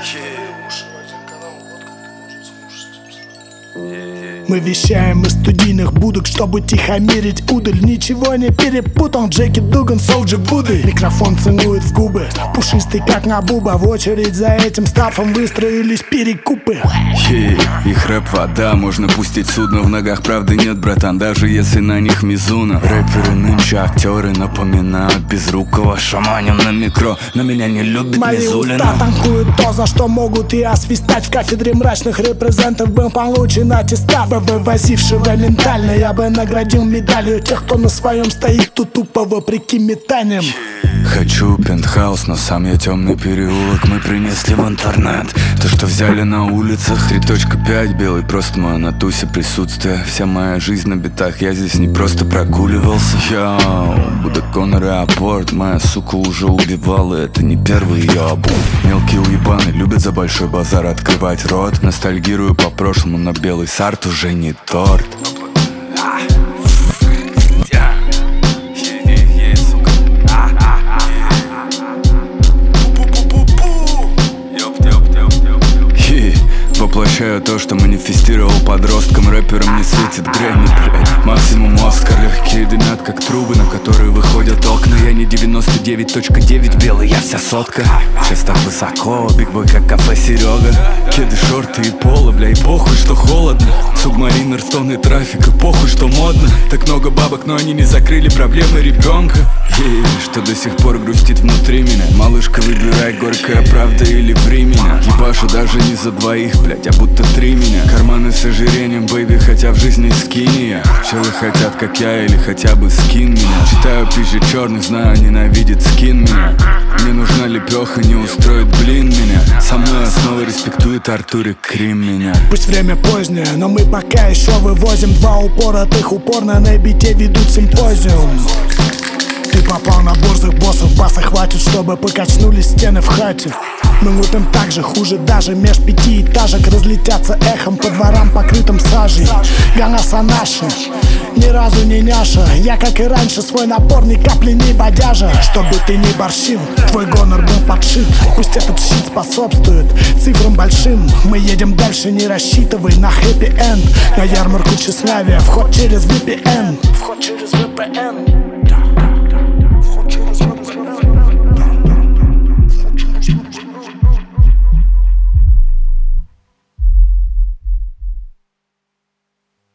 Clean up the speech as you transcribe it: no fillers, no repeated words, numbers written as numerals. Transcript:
уши в один канал, вот как ты можешь слушать. Мы вещаем из студийных будок, чтобы тихомирить удаль. Ничего не перепутал, Джеки Дуган, Солджик Будды. Микрофон целует в губы, пушистый как Набуба. В очередь за этим стафом выстроились перекупы. Их рэп вода, можно пустить судно в ногах. Правды нет, братан, даже если на них Мизуна. Рэперы нынче актеры напоминают безрукого. Шаманем на микро, но меня не любит Мизулина. Мои уста танкуют то, за что могут и освистать. В кафедре мрачных репрезентов был получен аттестат. Вывозившего ментально я бы наградил медалью тех, кто на своем стоит тут тупо вопреки метаниям. Хочу пентхаус, но сам я темный переулок. Мы принесли в интернет то, что взяли на улицах. 3.5 белый, просто мое на тусе присутствие. Вся моя жизнь на битах, я здесь не просто прогуливался. Йоу, Будакон аэропорт, моя сука уже убивала. Это не первый ее обум. Мелкие уебаны любят за большой базар открывать рот. Ностальгирую по прошлому, но белый сарт уже не торт. Воплощаю то, что манифестировал подростком. Рэперам не светит Грэмми, блядь. Максимум Оскар. Легкие дымят, как трубы, на которые выходят окна. Я не 99.9 белый, я вся сотка. Сейчас так высоко, бигбой как кафе Серега. Кеды, шорты и поло, бля, и похуй, что холодно. Субмаринер, стоны трафика, похуй, что модно. Так много бабок, но они не закрыли проблемы ребенка. Что до сих пор грустит внутри меня. Малышка, выбирай, горькая правда или ври меня. Ебашу даже не за двоих, блять, а будто три меня. Карманы с ожирением, бэйби, хотя в жизни скини я. Челы хотят, как я, или хотя бы скин меня. Читаю пизжи черных, знаю, ненавидит скин меня. Мне нужна лепеха, не устроит блин меня. Со мной снова респектует Артурик Крим меня. Пусть время позднее, но мы пока еще вывозим два упоротых. Упорно на бите ведут симпозиум. Ты попал на борзых боссов, баса хватит, чтобы покачнулись стены в хате. Мы лупим так же, хуже даже, меж пятиэтажек разлетятся эхом по дворам, покрытым сажей. Ганаса наши, ни разу не няша. Я, как и раньше, свой напор ни капли не бодяжа. Чтобы ты не борщил, твой гонор был подшит. Пусть этот щит способствует цифрам большим. Мы едем дальше, не рассчитывай на хэппи-энд. На ярмарку тщеславия, вход через VPN. Вход через VPN.